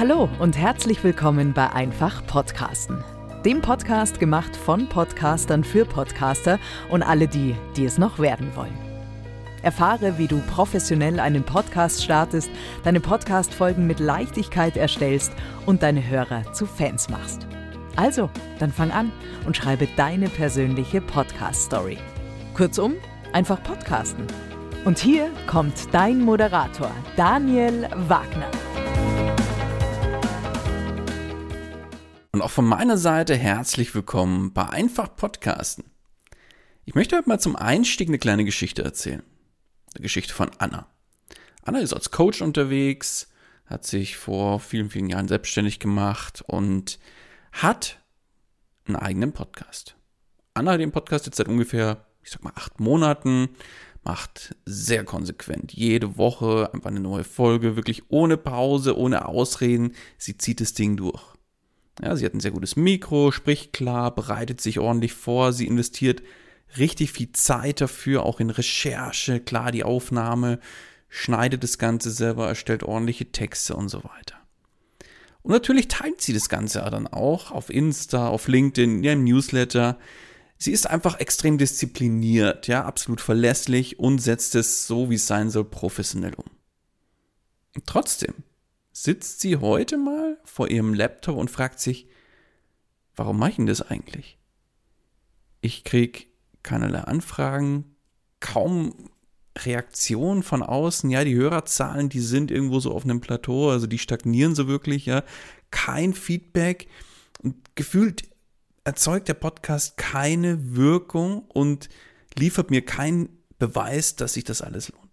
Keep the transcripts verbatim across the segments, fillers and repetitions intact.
Hallo und herzlich willkommen bei Einfach Podcasten. Dem Podcast gemacht von Podcastern für Podcaster und alle die, die es noch werden wollen. Erfahre, wie du professionell einen Podcast startest, deine Podcast-Folgen mit Leichtigkeit erstellst und deine Hörer zu Fans machst. Also, dann fang an und schreibe deine persönliche Podcast-Story. Kurzum, einfach podcasten. Und hier kommt dein Moderator, Daniel Wagner. Und auch von meiner Seite herzlich willkommen bei Einfach Podcasten. Ich möchte heute mal zum Einstieg eine kleine Geschichte erzählen. Eine Geschichte von Anna. Anna ist als Coach unterwegs, hat sich vor vielen, vielen Jahren selbstständig gemacht und hat einen eigenen Podcast. Anna hat den Podcast jetzt seit ungefähr, ich sag mal, acht Monaten, macht sehr konsequent jede Woche einfach eine neue Folge, wirklich ohne Pause, ohne Ausreden. Sie zieht das Ding durch. Ja, sie hat ein sehr gutes Mikro, spricht klar, bereitet sich ordentlich vor, sie investiert richtig viel Zeit dafür, auch in Recherche, klar die Aufnahme, schneidet das Ganze selber, erstellt ordentliche Texte und so weiter. Und natürlich teilt sie das Ganze dann auch auf Insta, auf LinkedIn, in ihrem Newsletter. Sie ist einfach extrem diszipliniert, ja, absolut verlässlich und setzt es so, wie es sein soll, professionell um. Und trotzdem sitzt sie heute mal vor ihrem Laptop und fragt sich, warum mache ich denn das eigentlich? Ich kriege keinerlei Anfragen, kaum Reaktionen von außen, ja, die Hörerzahlen, die sind irgendwo so auf einem Plateau, also die stagnieren so wirklich, ja, kein Feedback und gefühlt erzeugt der Podcast keine Wirkung und liefert mir keinen Beweis, dass sich das alles lohnt.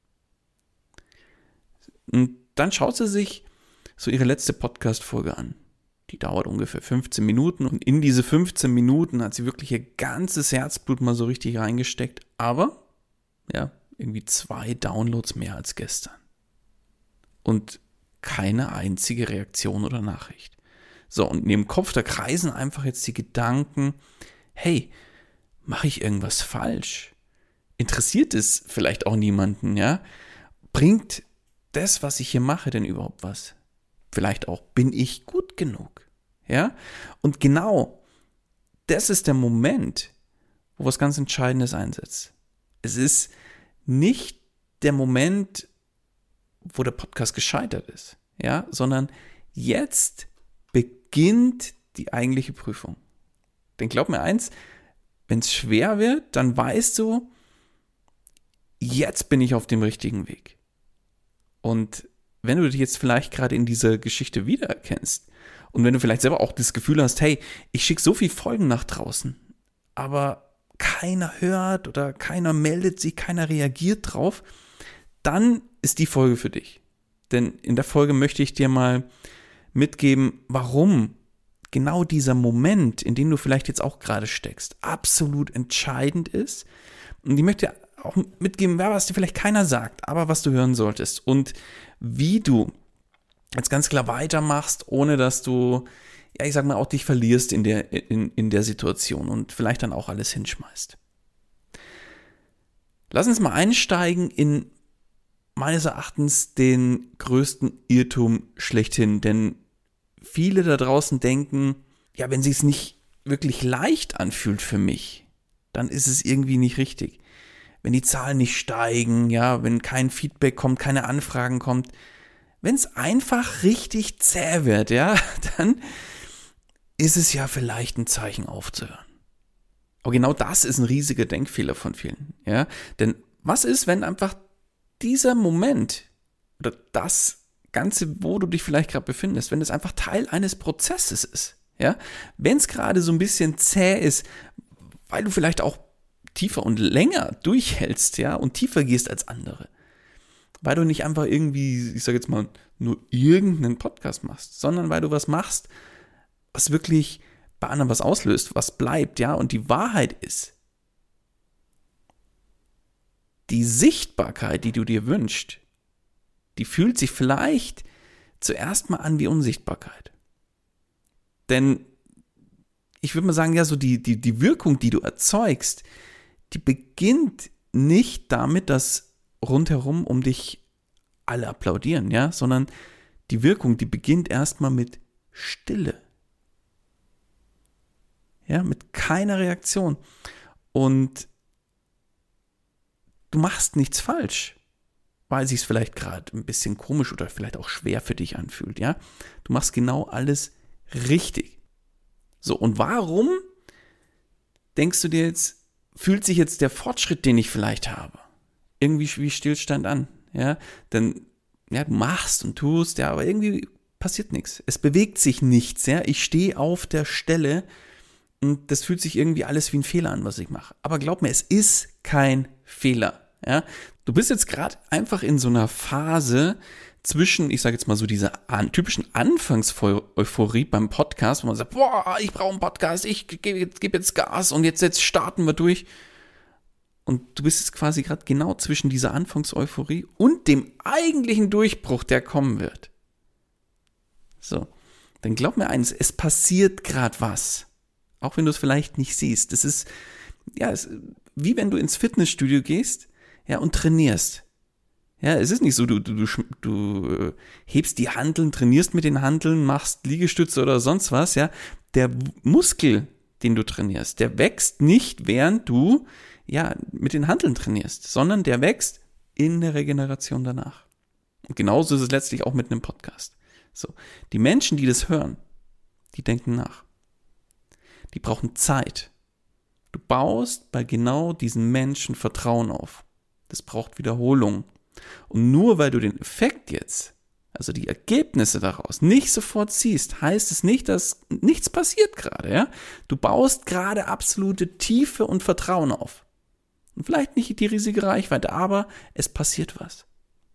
Und dann schaut sie sich so ihre letzte Podcast-Folge an. Die dauert ungefähr fünfzehn Minuten und in diese fünfzehn Minuten hat sie wirklich ihr ganzes Herzblut mal so richtig reingesteckt, aber ja, irgendwie zwei Downloads mehr als gestern. Und keine einzige Reaktion oder Nachricht. So, und in ihrem Kopf, da kreisen einfach jetzt die Gedanken, hey, mache ich irgendwas falsch? Interessiert es vielleicht auch niemanden, ja? Bringt das, was ich hier mache, denn überhaupt was? Vielleicht auch, bin ich gut genug? Ja? Und genau das ist der Moment, wo was ganz Entscheidendes einsetzt. Es ist nicht der Moment, wo der Podcast gescheitert ist, ja, sondern jetzt beginnt die eigentliche Prüfung. Denn glaub mir eins, wenn es schwer wird, dann weißt du, jetzt bin ich auf dem richtigen Weg. Und wenn du dich jetzt vielleicht gerade in dieser Geschichte wiedererkennst und wenn du vielleicht selber auch das Gefühl hast, hey, ich schicke so viele Folgen nach draußen, aber keiner hört oder keiner meldet sich, keiner reagiert drauf, dann ist die Folge für dich. Denn in der Folge möchte ich dir mal mitgeben, warum genau dieser Moment, in dem du vielleicht jetzt auch gerade steckst, absolut entscheidend ist. Und ich möchte auch mitgeben, was dir vielleicht keiner sagt, aber was du hören solltest und wie du jetzt ganz klar weitermachst, ohne dass du, ja, ich sag mal, auch dich verlierst in der, in, in der Situation und vielleicht dann auch alles hinschmeißt. Lass uns mal einsteigen in meines Erachtens den größten Irrtum schlechthin, denn viele da draußen denken, ja, wenn es sich nicht wirklich leicht anfühlt für mich, dann ist es irgendwie nicht richtig. Wenn die Zahlen nicht steigen, ja, wenn kein Feedback kommt, keine Anfragen kommt, wenn es einfach richtig zäh wird, ja, dann ist es ja vielleicht ein Zeichen aufzuhören. Aber genau das ist ein riesiger Denkfehler von vielen, ja, denn was ist, wenn einfach dieser Moment oder das Ganze, wo du dich vielleicht gerade befindest, wenn es einfach Teil eines Prozesses ist, ja, wenn es gerade so ein bisschen zäh ist, weil du vielleicht auch tiefer und länger durchhältst, ja, und tiefer gehst als andere. Weil du nicht einfach irgendwie, ich sage jetzt mal, nur irgendeinen Podcast machst, sondern weil du was machst, was wirklich bei anderen was auslöst, was bleibt, ja, und die Wahrheit ist, die Sichtbarkeit, die du dir wünschst, die fühlt sich vielleicht zuerst mal an wie Unsichtbarkeit. Denn ich würde mal sagen, ja, so die, die, die Wirkung, die du erzeugst, die beginnt nicht damit, dass rundherum um dich alle applaudieren, ja, sondern die Wirkung, die beginnt erstmal mit Stille. Ja, mit keiner Reaktion. Und du machst nichts falsch, weil sich es vielleicht gerade ein bisschen komisch oder vielleicht auch schwer für dich anfühlt, ja. Du machst genau alles richtig. So, und warum denkst du dir jetzt, fühlt sich jetzt der Fortschritt, den ich vielleicht habe, irgendwie wie Stillstand an, ja? Denn, ja, du machst und tust, ja, aber irgendwie passiert nichts. Es bewegt sich nichts, ja. Ich stehe auf der Stelle und das fühlt sich irgendwie alles wie ein Fehler an, was ich mache. Aber glaub mir, es ist kein Fehler. Ja? Du bist jetzt gerade einfach in so einer Phase zwischen, ich sage jetzt mal so dieser an, typischen Anfangseuphorie beim Podcast, wo man sagt, boah, ich brauche einen Podcast, ich gebe geb jetzt Gas und jetzt, jetzt starten wir durch. Und du bist jetzt quasi gerade genau zwischen dieser Anfangseuphorie und dem eigentlichen Durchbruch, der kommen wird. So, dann glaub mir eins, es passiert gerade was. Auch wenn du es vielleicht nicht siehst. Das ist, ja, es, wie wenn du ins Fitnessstudio gehst, ja, und trainierst. Ja, es ist nicht so, du, du, du, du hebst die Hanteln, trainierst mit den Hanteln, machst Liegestütze oder sonst was, ja. Der Muskel, den du trainierst, der wächst nicht, während du, ja, mit den Hanteln trainierst, sondern der wächst in der Regeneration danach. Und genauso ist es letztlich auch mit einem Podcast. So. Die Menschen, die das hören, die denken nach. Die brauchen Zeit. Du baust bei genau diesen Menschen Vertrauen auf. Das braucht Wiederholung. Und nur weil du den Effekt jetzt, also die Ergebnisse daraus, nicht sofort siehst, heißt es nicht, dass nichts passiert gerade. Ja? Du baust gerade absolute Tiefe und Vertrauen auf. Und vielleicht nicht die riesige Reichweite, aber es passiert was.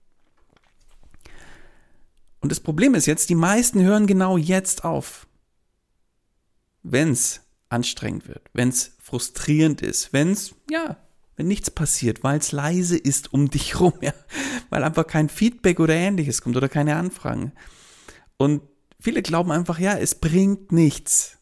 Und das Problem ist jetzt, die meisten hören genau jetzt auf. Wenn es anstrengend wird, wenn es frustrierend ist, wenn es, ja, wenn nichts passiert, weil es leise ist um dich rum, ja, weil einfach kein Feedback oder Ähnliches kommt oder keine Anfragen. Und viele glauben einfach, ja, es bringt nichts.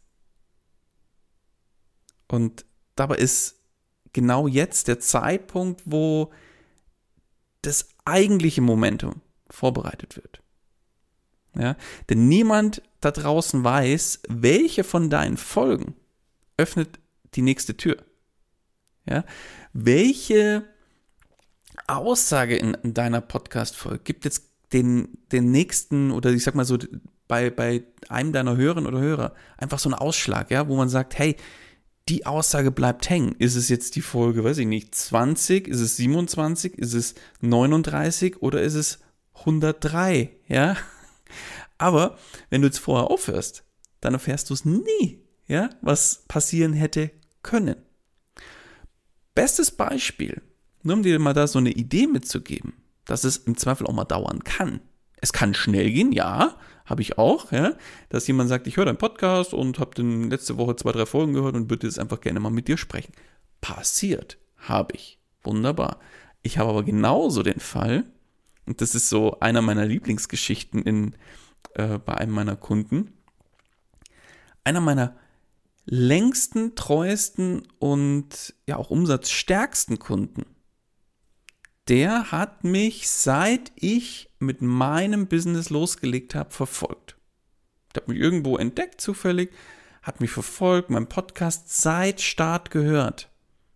Und dabei ist genau jetzt der Zeitpunkt, wo das eigentliche Momentum vorbereitet wird. Ja, denn niemand da draußen weiß, welche von deinen Folgen öffnet die nächste Tür. Ja, welche Aussage in, in deiner Podcast-Folge gibt jetzt den, den nächsten, oder ich sag mal so, bei, bei einem deiner Hörerinnen oder Hörer einfach so einen Ausschlag, ja, wo man sagt, hey, die Aussage bleibt hängen. Ist es jetzt die Folge, weiß ich nicht, zwanzig, ist es siebenundzwanzig, ist es neununddreißig oder ist es hundertdrei, ja? Aber wenn du jetzt vorher aufhörst, dann erfährst du es nie, ja, was passieren hätte können. Bestes Beispiel, nur um dir mal da so eine Idee mitzugeben, dass es im Zweifel auch mal dauern kann. Es kann schnell gehen, ja, habe ich auch, ja, dass jemand sagt, ich höre deinen Podcast und habe dann letzte Woche zwei, drei Folgen gehört und würde jetzt einfach gerne mal mit dir sprechen. Passiert, habe ich. Wunderbar. Ich habe aber genauso den Fall, und das ist so einer meiner Lieblingsgeschichten in, äh, bei einem meiner Kunden, einer meiner längsten, treuesten und ja auch umsatzstärksten Kunden, der hat mich, seit ich mit meinem Business losgelegt habe, verfolgt. Der hat mich irgendwo entdeckt zufällig, hat mich verfolgt, meinen Podcast seit Start gehört.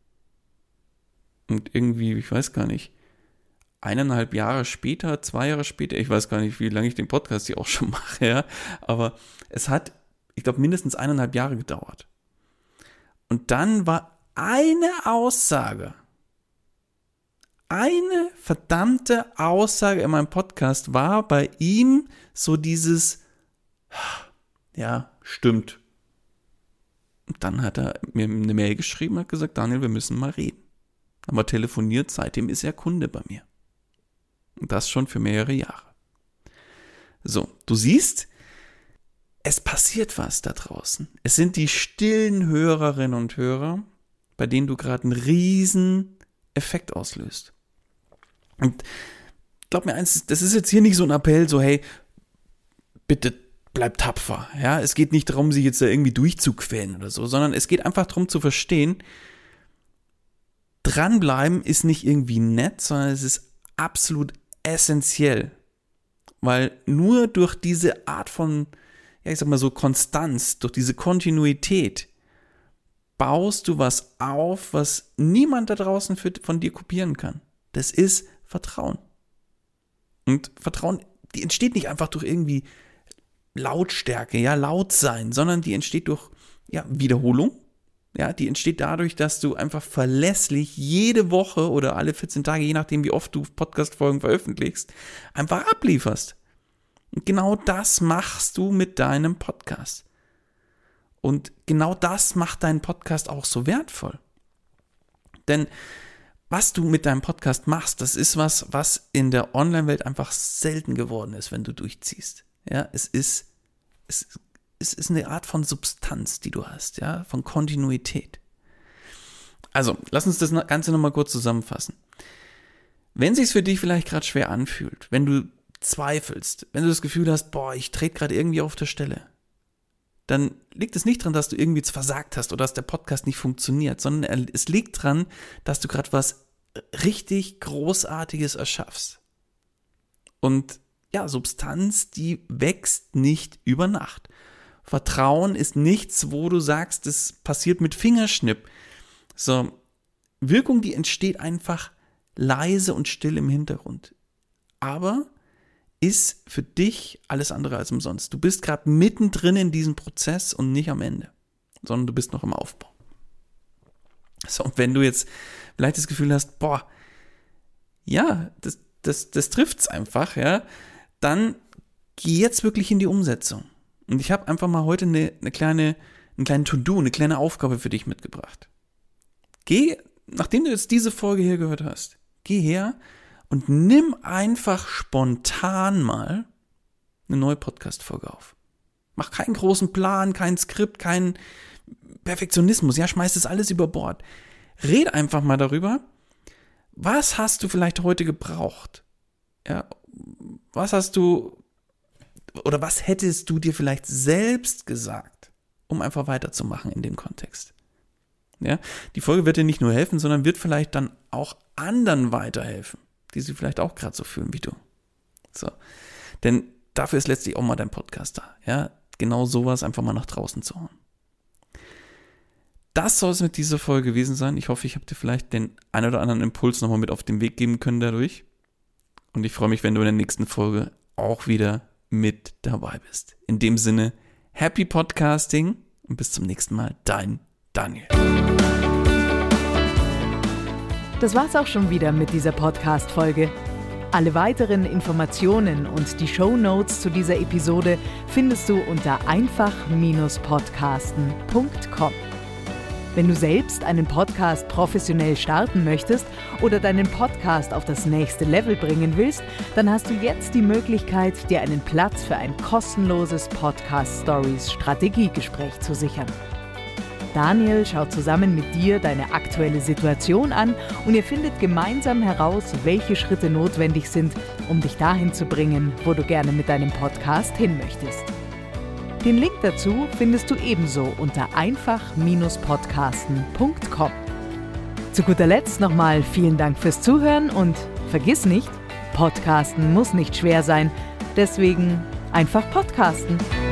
Und irgendwie, ich weiß gar nicht, eineinhalb Jahre später, zwei Jahre später, ich weiß gar nicht, wie lange ich den Podcast hier auch schon mache, ja, aber es hat, ich glaube, mindestens eineinhalb Jahre gedauert. Und dann war eine Aussage, eine verdammte Aussage in meinem Podcast war bei ihm so dieses, ja, stimmt. Und dann hat er mir eine Mail geschrieben und hat gesagt, Daniel, wir müssen mal reden. Haben wir telefoniert, seitdem ist er Kunde bei mir. Und das schon für mehrere Jahre. So, du siehst, es passiert was da draußen. Es sind die stillen Hörerinnen und Hörer, bei denen du gerade einen riesen Effekt auslöst. Und glaub mir eins, das ist jetzt hier nicht so ein Appell, so hey, bitte bleib tapfer. Ja, es geht nicht darum, sich jetzt da irgendwie durchzuquälen oder so, sondern es geht einfach darum zu verstehen, dranbleiben ist nicht irgendwie nett, sondern es ist absolut essentiell. weil nur durch diese Art von, ja, ich sag mal so Konstanz, durch diese Kontinuität baust du was auf, was niemand da draußen für, von dir kopieren kann. Das ist Vertrauen. Und Vertrauen, die entsteht nicht einfach durch irgendwie Lautstärke, ja, laut sein, sondern die entsteht durch, ja, Wiederholung. Ja, die entsteht dadurch, dass du einfach verlässlich jede Woche oder alle vierzehn Tage, je nachdem wie oft du Podcast-Folgen veröffentlichst, einfach ablieferst. Und genau das machst du mit deinem Podcast. Und genau das macht deinen Podcast auch so wertvoll. Denn was du mit deinem Podcast machst, das ist was, was in der Online-Welt einfach selten geworden ist, wenn du durchziehst. Ja, es ist, es Es ist eine Art von Substanz, die du hast, ja, von Kontinuität. Also, lass uns das Ganze nochmal kurz zusammenfassen. Wenn es sich für dich vielleicht gerade schwer anfühlt, wenn du zweifelst, wenn du das Gefühl hast, boah, ich trete gerade irgendwie auf der Stelle, dann liegt es nicht daran, dass du irgendwie versagt hast oder dass der Podcast nicht funktioniert, sondern es liegt daran, dass du gerade was richtig Großartiges erschaffst. Und ja, Substanz, die wächst nicht über Nacht. Vertrauen ist nichts, wo du sagst, das passiert mit Fingerschnipp. So, Wirkung, die entsteht einfach leise und still im Hintergrund. Aber ist für dich alles andere als umsonst. Du bist gerade mittendrin in diesem Prozess und nicht am Ende, sondern du bist noch im Aufbau. So, und wenn du jetzt vielleicht das Gefühl hast, boah, ja, das, das, das trifft's einfach, ja, dann geh jetzt wirklich in die Umsetzung. Und ich habe einfach mal heute eine, eine kleine, einen kleinen To-Do, eine kleine Aufgabe für dich mitgebracht. Geh, nachdem du jetzt diese Folge hier gehört hast, geh her und nimm einfach spontan mal eine neue Podcast-Folge auf. Mach keinen großen Plan, kein Skript, keinen Perfektionismus, ja, schmeiß das alles über Bord. Red einfach mal darüber, was hast du vielleicht heute gebraucht? Ja, was hast du oder was hättest du dir vielleicht selbst gesagt, um einfach weiterzumachen in dem Kontext? Ja, die Folge wird dir nicht nur helfen, sondern wird vielleicht dann auch anderen weiterhelfen, die sich vielleicht auch gerade so fühlen wie du. So, denn dafür ist letztlich auch mal dein Podcast da. Ja, genau sowas einfach mal nach draußen zu hauen. Das soll es mit dieser Folge gewesen sein. Ich hoffe, ich habe dir vielleicht den ein oder anderen Impuls nochmal mit auf den Weg geben können dadurch. Und ich freue mich, wenn du in der nächsten Folge auch wieder mit dabei bist. In dem Sinne, happy Podcasting und bis zum nächsten Mal, dein Daniel. Das war's auch schon wieder mit dieser Podcast-Folge. Alle weiteren Informationen und die Shownotes zu dieser Episode findest du unter einfach Bindestrich podcasten Punkt com. Wenn du selbst einen Podcast professionell starten möchtest oder deinen Podcast auf das nächste Level bringen willst, dann hast du jetzt die Möglichkeit, dir einen Platz für ein kostenloses Podcast-Stories-Strategiegespräch zu sichern. Daniel schaut zusammen mit dir deine aktuelle Situation an und ihr findet gemeinsam heraus, welche Schritte notwendig sind, um dich dahin zu bringen, wo du gerne mit deinem Podcast hin möchtest. Den Link dazu findest du ebenso unter einfach Bindestrich podcasten Punkt com. Zu guter Letzt nochmal vielen Dank fürs Zuhören und vergiss nicht, Podcasten muss nicht schwer sein, deswegen einfach podcasten.